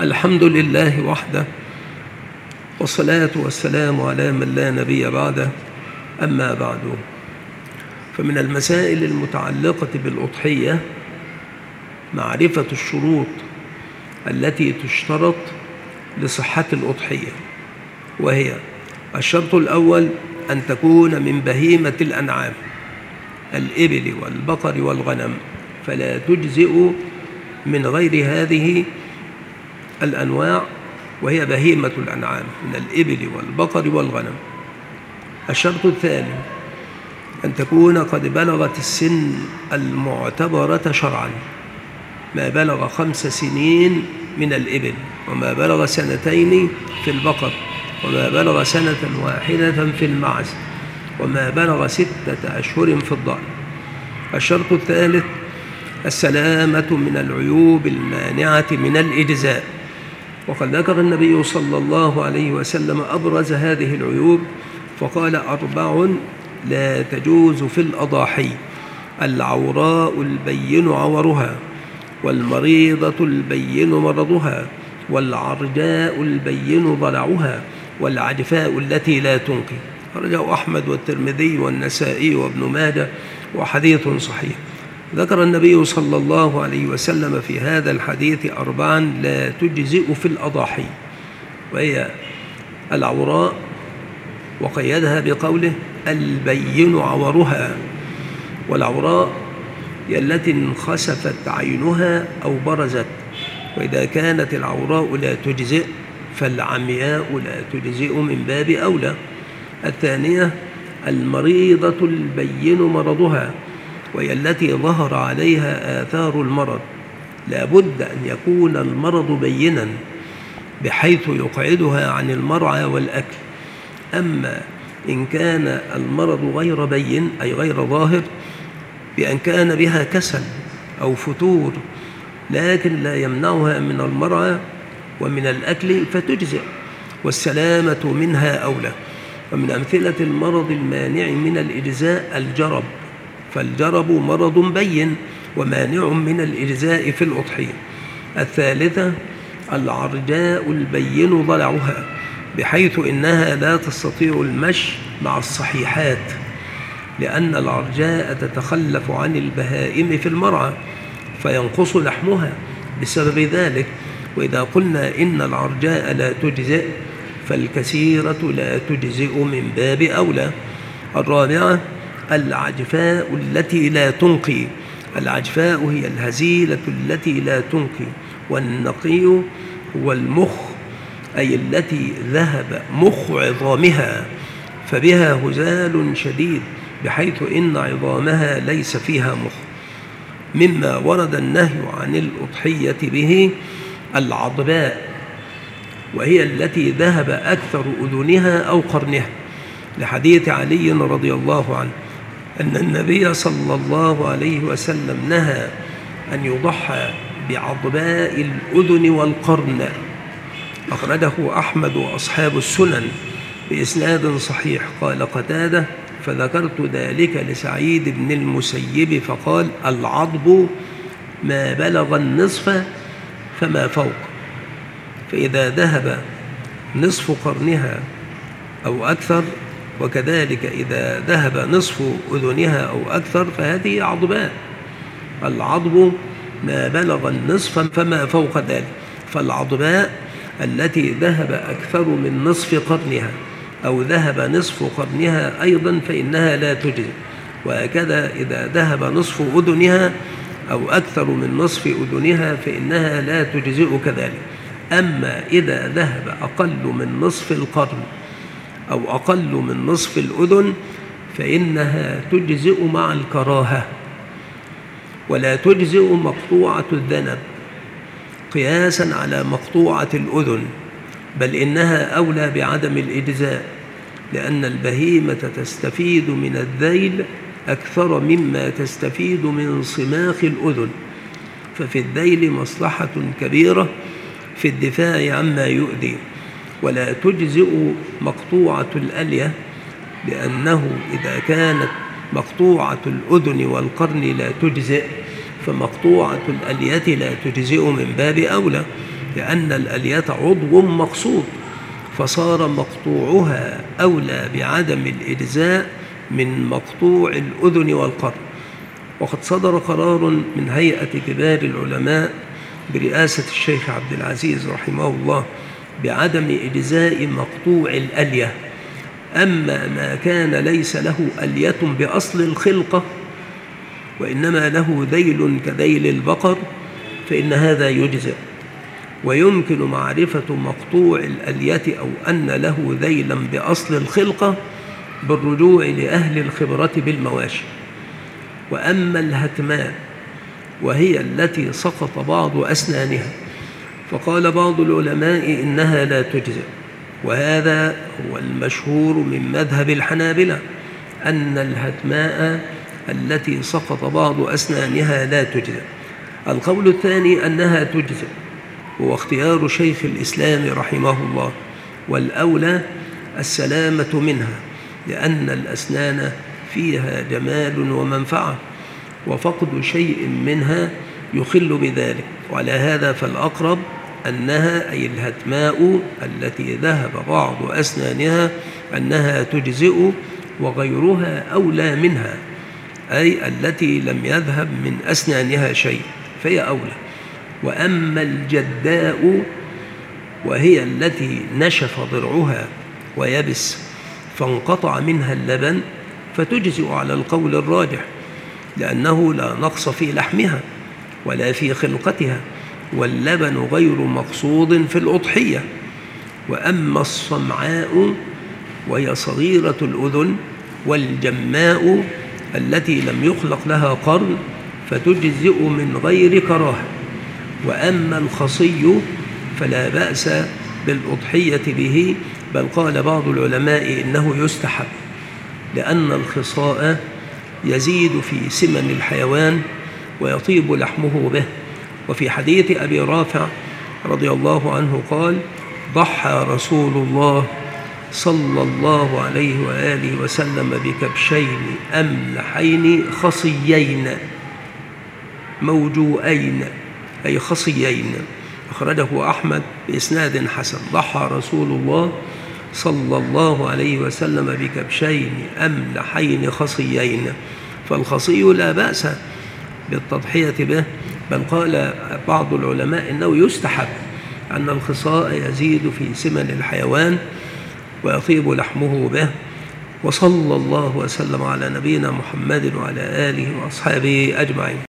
الحمد لله وحده، والصلاة والسلام على من لا نبي بعده. أما بعد، فمن المسائل المتعلقة بالأضحية معرفة الشروط التي تشترط لصحة الأضحية، وهي: الشرط الأول أن تكون من بهيمة الأنعام، الإبل والبقر والغنم، فلا تجزئ من غير هذه الأنواع، وهي بهيمة الأنعام من الإبل والبقر والغنم. الشرط الثاني أن تكون قد بلغت السن المعتبرة شرعا، ما بلغ 5 سنين من الإبل، وما بلغ 2 في البقر، وما بلغ 1 في المعز، وما بلغ 6 أشهر في الضأن. الشرط الثالث السلامة من العيوب المانعة من الإجزاء، وقد ذكر النبي صلى الله عليه وسلم أبرز هذه العيوب فقال: 4 لا تجوز في الأضاحي: العوراء البين عورها، والمريضة البين مرضها، والعرجاء البين ضلعها، والعجفاء التي لا تنقي. أخرجه أحمد والترمذي والنسائي وابن ماجه، وحديث صحيح. ذكر النبي صلى الله عليه وسلم في هذا الحديث 4 لا تجزئ في الأضاحي، وهي العوراء، وقيدها بقوله البين عورها. والعوراء هي التي انخسفت عينها أو برزت، وإذا كانت العوراء لا تجزئ فالعمياء لا تجزئ من باب أولى. الثانية المريضة البين مرضها، وهي التي ظهر عليها آثار المرض، لا بد أن يكون المرض بينا بحيث يقعدها عن المرعى والأكل. أما إن كان المرض غير بين أي غير ظاهر، بأن كان بها كسل أو فتور لكن لا يمنعها من المرعى ومن الأكل فتجزئ، والسلامة منها أولى. ومن أمثلة المرض المانع من الإجزاء الجرب، فالجرب مرض بين ومانع من الإجزاء في الأضحية. الثالثة العرجاء البين ضلعها، بحيث إنها لا تستطيع المشي مع الصحيحات، لأن العرجاء تتخلف عن البهائم في المرعى فينقص لحمها بسبب ذلك. وإذا قلنا إن العرجاء لا تجزئ فالكثيرة لا تجزئ من باب أولى. الرابعة العجفاء التي لا تنقي، العجفاء هي الهزيلة التي لا تنقي، والنقي هو المخ، أي التي ذهب مخ عظامها فبها هزال شديد بحيث إن عظامها ليس فيها مخ. مما ورد النهي عن الأضحية به العضباء، وهي التي ذهب أكثر أذنها أو قرنها، لحديث علي رضي الله عنه أن النبي صلى الله عليه وسلم نهى أن يضحى بعضباء الأذن والقرن. أخرجه أحمد وأصحاب السنن بإسناد صحيح. قال قتادة: فذكرت ذلك لسعيد بن المسيب فقال: العضب ما بلغ النصف فما فوق، فإذا ذهب نصف قرنها أو أكثر، وكذلك إذا ذهب نصف أذنها أو أكثر فهذه عضباء. العضب ما بلغ النصف فما فوق ذلك، فالعضباء التي ذهب أكثر من نصف قرنها أو ذهب نصف قرنها أيضا فإنها لا تجزئ. وهكذا إذا ذهب نصف أذنها أو أكثر من نصف أذنها فإنها لا تجزئ كذلك. أما إذا ذهب أقل من نصف القرن أو أقل من نصف الأذن فإنها تجزئ مع الكراهة، ولا تجزئ مقطوعة الذنب قياسا على مقطوعة الأذن، بل إنها أولى بعدم الإجزاء، لأن البهيمة تستفيد من الذيل أكثر مما تستفيد من صماخ الأذن، ففي الذيل مصلحة كبيرة في الدفاع عما يؤذي. ولا تجزئ مقطوعة الألية، لأنه إذا كانت مقطوعة الأذن والقرن لا تجزئ فمقطوعة الألية لا تجزئ من باب أولى. لأن الألية عضو مقصود، فصار مقطوعها أولى بعدم الإجزاء من مقطوع الأذن والقرن. وقد صدر قرار من هيئة كبار العلماء برئاسة الشيخ عبد العزيز رحمه الله بعدم إجزاء مقطوع الألية. أما ما كان ليس له ألية بأصل الخلقة وإنما له ذيل كذيل البقر فإن هذا يجزئ. ويمكن معرفة مقطوع الألية أو أن له ذيلا بأصل الخلقة بالرجوع لأهل الخبرة بالمواشي. وأما الهتمان وهي التي سقط بعض أسنانها فقال بعض العلماء إنها لا تجزئ، وهذا هو المشهور من مذهب الحنابلة أن الهتماء التي سقط بعض أسنانها لا تجزئ. القول الثاني أنها تجزئ، هو اختيار شيخ الإسلام رحمه الله، والأولى السلامة منها لأن الأسنان فيها جمال ومنفعة، وفقد شيء منها يخل بذلك. وعلى هذا فالأقرب أنها أي الهتماء التي ذهب بعض أسنانها أنها تجزئ، وغيرها أولى منها أي التي لم يذهب من أسنانها شيء فهي أولى. وأما الجداء وهي التي نشف ضرعها ويبس فانقطع منها اللبن فتجزئ على القول الراجح، لأنه لا نقص في لحمها ولا في خلقتها، واللبن غير مقصود في الأضحية. وأما الصمعاء وهي صغيرة الأذن والجماء التي لم يخلق لها قرن فتجزئ من غير كراهة. وأما الخصي فلا بأس بالأضحية به، بل قال بعض العلماء إنه يستحب، لأن الخصاء يزيد في سمن الحيوان ويطيب لحمه به. وفي حديث أبي رافع رضي الله عنه قال: ضحى رسول الله صلى الله عليه وآله وسلم بكبشين أملحين خصيين موجوئين أي خصيين، أخرجه أحمد بإسناد حسن. ضحى رسول الله صلى الله عليه وسلم بكبشين أملحين خصيين، فالخصي لا بأس بالتضحية به، بل قال بعض العلماء إنه يستحب، أن الخصاء يزيد في سمن الحيوان ويطيب لحمه به. وصلى الله وسلم على نبينا محمد وعلى آله وأصحابه أجمعين.